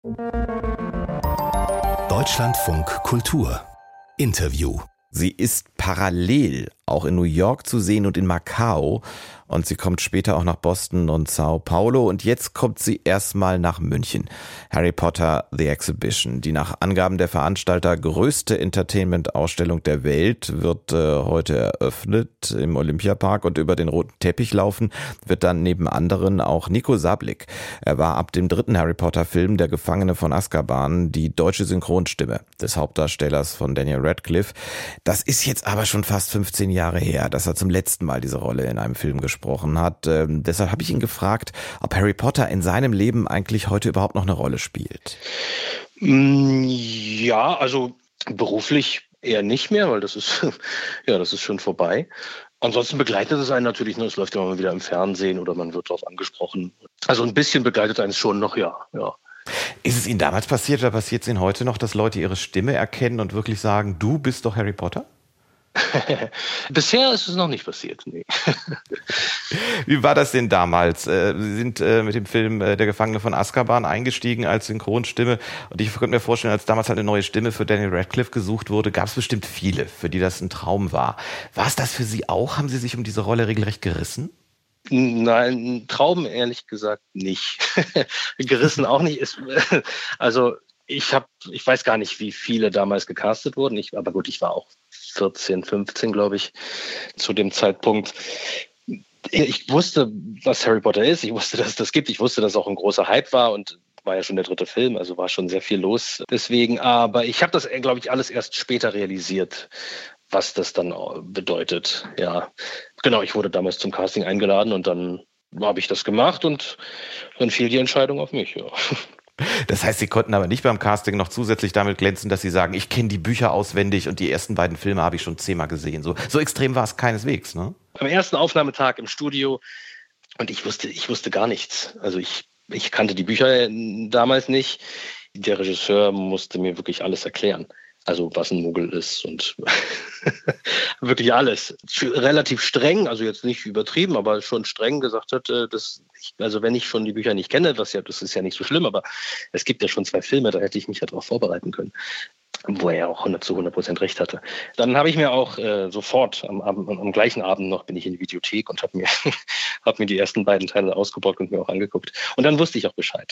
Deutschlandfunk Kultur Interview. Sie ist parallel auch in New York zu sehen und in Macau. Und sie kommt später auch nach Boston und Sao Paulo. Und jetzt kommt sie erstmal nach München. Harry Potter The Exhibition. Die nach Angaben der Veranstalter größte Entertainment-Ausstellung der Welt wird heute eröffnet im Olympiapark. Und über den roten Teppich laufen wird dann neben anderen auch Nico Sablik. Er war ab dem 3. Harry Potter-Film Der Gefangene von Azkaban die deutsche Synchronstimme des Hauptdarstellers von Daniel Radcliffe. Das ist jetzt aber schon fast 15 Jahre her, dass er zum letzten Mal diese Rolle in einem Film gesprochen hat. Deshalb habe ich ihn gefragt, ob Harry Potter in seinem Leben eigentlich heute überhaupt noch eine Rolle spielt. Ja, also beruflich eher nicht mehr, weil das ist schon vorbei. Ansonsten begleitet es einen natürlich, es läuft ja immer wieder im Fernsehen oder man wird darauf angesprochen. Also ein bisschen begleitet einen schon noch, ja. Ist es Ihnen damals passiert oder passiert es Ihnen heute noch, dass Leute Ihre Stimme erkennen und wirklich sagen, du bist doch Harry Potter? Bisher ist es noch nicht passiert, nee. Wie war das denn damals? Sie sind mit dem Film Der Gefangene von Azkaban eingestiegen als Synchronstimme. Und ich könnte mir vorstellen, als damals halt eine neue Stimme für Daniel Radcliffe gesucht wurde, gab es bestimmt viele, für die das ein Traum war. War es das für Sie auch? Haben Sie sich um diese Rolle regelrecht gerissen? Nein, ein Traum ehrlich gesagt nicht. Gerissen auch nicht. Also ich weiß gar nicht, wie viele damals gecastet wurden. Aber gut, ich war auch 14, 15, glaube ich, zu dem Zeitpunkt. Ich wusste, was Harry Potter ist. Ich wusste, dass es das gibt. Ich wusste, dass es auch ein großer Hype war und war ja schon der 3. Film, also war schon sehr viel los. Deswegen, aber ich habe das, glaube ich, alles erst später realisiert, was das dann bedeutet. Ja, genau, ich wurde damals zum Casting eingeladen und dann habe ich das gemacht und dann fiel die Entscheidung auf mich, ja. Das heißt, Sie konnten aber nicht beim Casting noch zusätzlich damit glänzen, dass Sie sagen, ich kenne die Bücher auswendig und die ersten beiden Filme habe ich schon 10-mal gesehen. So extrem war es keineswegs, ne? Am ersten Aufnahmetag im Studio und ich wusste gar nichts. Also ich kannte die Bücher damals nicht. Der Regisseur musste mir wirklich alles erklären. Also was ein Muggel ist und wirklich alles. Relativ streng, also jetzt nicht übertrieben, aber schon streng gesagt hat, also wenn ich schon die Bücher nicht kenne, das ist ja nicht so schlimm, aber es gibt ja schon 2 Filme, da hätte ich mich ja darauf vorbereiten können. Wo er ja auch 100% recht hatte. Dann habe ich mir auch sofort am gleichen Abend noch bin ich in die Videothek und habe mir die ersten beiden Teile ausgeborgt und mir auch angeguckt. Und dann wusste ich auch Bescheid.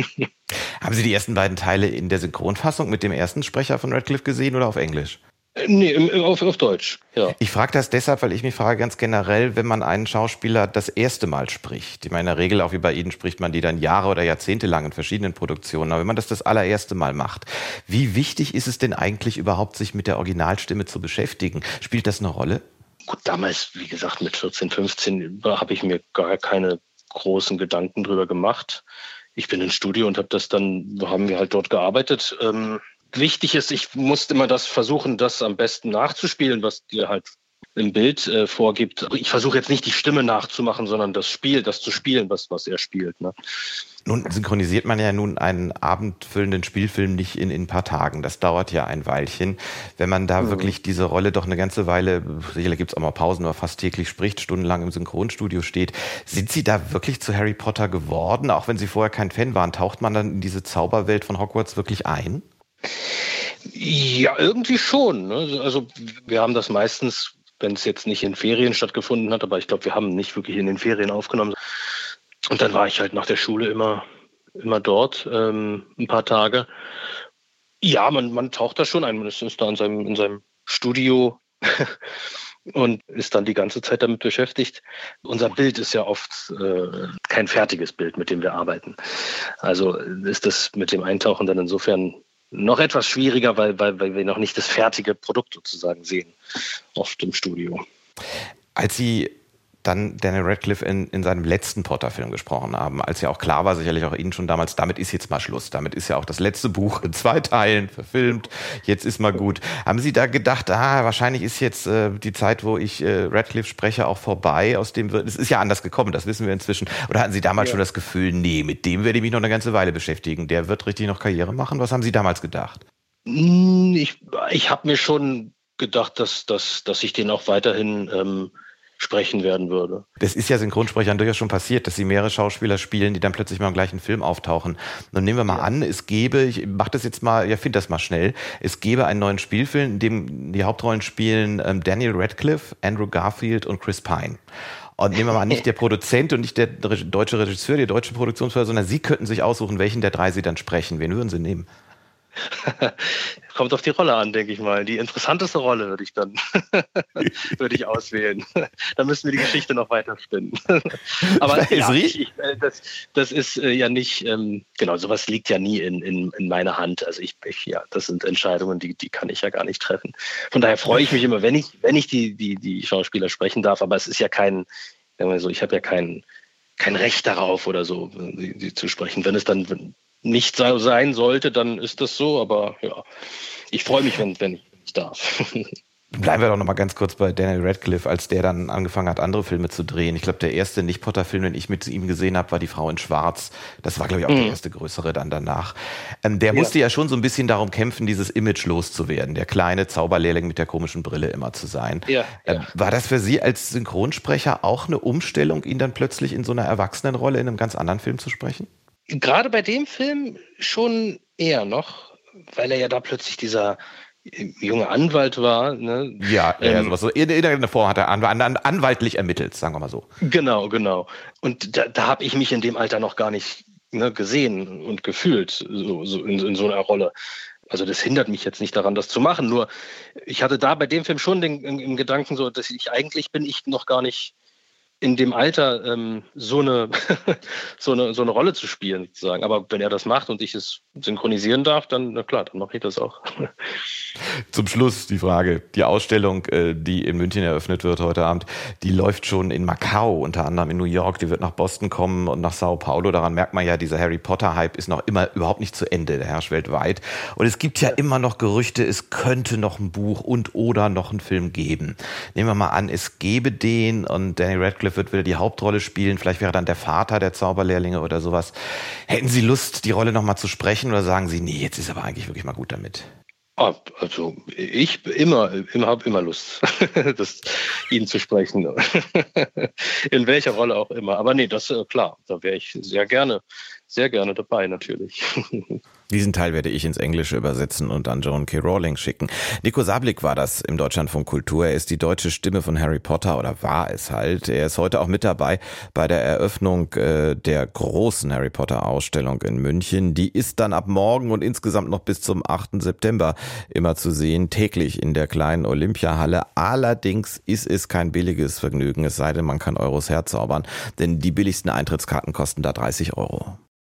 Haben Sie die ersten beiden Teile in der Synchronfassung mit dem ersten Sprecher von Radcliffe gesehen oder auf Englisch? Nee, auf Deutsch, ja. Ich frage das deshalb, weil ich mich frage ganz generell, wenn man einen Schauspieler das erste Mal spricht. Ich meine, in der Regel, auch wie bei Ihnen, spricht man die dann Jahre oder Jahrzehnte lang in verschiedenen Produktionen. Aber wenn man das allererste Mal macht, wie wichtig ist es denn eigentlich überhaupt, sich mit der Originalstimme zu beschäftigen? Spielt das eine Rolle? Gut, damals, wie gesagt, mit 14, 15 habe ich mir gar keine großen Gedanken drüber gemacht. Ich bin ins Studio und haben wir halt dort gearbeitet. Wichtig ist, ich musste immer das versuchen, das am besten nachzuspielen, was dir halt im Bild vorgibt. Ich versuche jetzt nicht die Stimme nachzumachen, sondern das zu spielen, was er spielt. Ne? Nun synchronisiert man ja nun einen abendfüllenden Spielfilm nicht in ein paar Tagen. Das dauert ja ein Weilchen. Wenn man da wirklich diese Rolle doch eine ganze Weile, sicherlich gibt es auch mal Pausen, aber fast täglich spricht, stundenlang im Synchronstudio steht. Sind Sie da wirklich zu Harry Potter geworden? Auch wenn Sie vorher kein Fan waren, taucht man dann in diese Zauberwelt von Hogwarts wirklich ein? Ja, irgendwie schon. Ne? Also wir haben das meistens, wenn es jetzt nicht in Ferien stattgefunden hat, aber ich glaube, wir haben nicht wirklich in den Ferien aufgenommen. Und dann war ich halt nach der Schule immer dort, ein paar Tage. Ja, man taucht da schon ein. Man ist da in seinem Studio und ist dann die ganze Zeit damit beschäftigt. Unser Bild ist ja oft kein fertiges Bild, mit dem wir arbeiten. Also ist das mit dem Eintauchen dann insofern noch etwas schwieriger, weil wir noch nicht das fertige Produkt sozusagen sehen, oft im Studio. Als Sie dann Daniel Radcliffe in seinem letzten Potter-Film gesprochen haben, als ja auch klar war, sicherlich auch Ihnen schon damals, damit ist jetzt mal Schluss. Damit ist ja auch das letzte Buch in 2 Teilen verfilmt. Jetzt ist mal gut. Haben Sie da gedacht, wahrscheinlich ist jetzt die Zeit, wo ich Radcliffe spreche, auch vorbei. Es ist ja anders gekommen, das wissen wir inzwischen. Oder hatten Sie damals schon das Gefühl, nee, mit dem werde ich mich noch eine ganze Weile beschäftigen. Der wird richtig noch Karriere machen. Was haben Sie damals gedacht? Ich habe mir schon gedacht, dass ich den auch weiterhin sprechen werden würde. Das ist ja Synchronsprechern durchaus schon passiert, dass sie mehrere Schauspieler spielen, die dann plötzlich mal im gleichen Film auftauchen. Und nehmen wir mal an, es gäbe, ich mach das jetzt mal, ja, find das mal schnell, es gäbe einen neuen Spielfilm, in dem die Hauptrollen spielen Daniel Radcliffe, Andrew Garfield und Chris Pine. Und nehmen wir mal an, nicht der Produzent und nicht der deutsche Regisseur, die deutsche Produktionsfirma, sondern Sie könnten sich aussuchen, welchen der drei Sie dann sprechen. Wen würden Sie nehmen? Kommt auf die Rolle an, denke ich mal. Die interessanteste Rolle würde ich dann würde ich auswählen. Da müssen wir die Geschichte noch weiter spinnen. Aber ja, das ist ja nicht, genau, sowas liegt ja nie in meiner Hand. Also ja, das sind Entscheidungen, die kann ich ja gar nicht treffen. Von daher freue ich mich immer, wenn ich die Schauspieler sprechen darf. Aber es ist ja sagen wir so, ich habe ja kein Recht darauf oder so, sie zu sprechen. Wenn es dann nicht so sein sollte, dann ist das so, aber ja, ich freue mich, wenn ich darf. Bleiben wir doch noch mal ganz kurz bei Daniel Radcliffe, als der dann angefangen hat, andere Filme zu drehen. Ich glaube, der erste Nicht-Potter-Film, den ich mit ihm gesehen habe, war Die Frau in Schwarz. Das war, glaube ich, auch der erste größere dann danach. Der musste ja schon so ein bisschen darum kämpfen, dieses Image loszuwerden, der kleine Zauberlehrling mit der komischen Brille immer zu sein. Ja. War das für Sie als Synchronsprecher auch eine Umstellung, ihn dann plötzlich in so einer Erwachsenenrolle in einem ganz anderen Film zu sprechen? Gerade bei dem Film schon eher noch, weil er ja da plötzlich dieser junge Anwalt war. Ne? Ja, sowas so. In irgendeiner Form hat er anwaltlich ermittelt, sagen wir mal so. Genau. Und da habe ich mich in dem Alter noch gar nicht gesehen und gefühlt, so in so einer Rolle. Also das hindert mich jetzt nicht daran, das zu machen. Nur ich hatte da bei dem Film schon den Gedanken, so, dass bin ich noch gar nicht in dem Alter so eine Rolle zu spielen, sozusagen. Aber wenn er das macht und ich es synchronisieren darf, dann, na klar, dann mache ich das auch. Zum Schluss die Frage. Die Ausstellung, die in München eröffnet wird heute Abend, die läuft schon in Macau, unter anderem in New York. Die wird nach Boston kommen und nach Sao Paulo. Daran merkt man ja, dieser Harry Potter-Hype ist noch immer überhaupt nicht zu Ende. Der herrscht weltweit. Und es gibt ja immer noch Gerüchte, es könnte noch ein Buch oder noch einen Film geben. Nehmen wir mal an, es gäbe den und Daniel Radcliffe wird wieder die Hauptrolle spielen. Vielleicht wäre dann der Vater der Zauberlehrlinge oder sowas. Hätten Sie Lust, die Rolle noch mal zu sprechen oder sagen Sie, nee, jetzt ist aber eigentlich wirklich mal gut damit? Also ich habe immer Lust, ihn zu sprechen. In welcher Rolle auch immer. Aber nee, das klar, da wäre ich sehr gerne dabei natürlich. Diesen Teil werde ich ins Englische übersetzen und an Joan K. Rowling schicken. Nico Sablik war das im Deutschlandfunk Kultur. Er ist die deutsche Stimme von Harry Potter oder war es halt. Er ist heute auch mit dabei bei der Eröffnung der großen Harry Potter Ausstellung in München. Die ist dann ab morgen und insgesamt noch bis zum 8. September immer zu sehen, täglich in der kleinen Olympiahalle. Allerdings ist es kein billiges Vergnügen, es sei denn, man kann Euros herzaubern, denn die billigsten Eintrittskarten kosten da 30 €.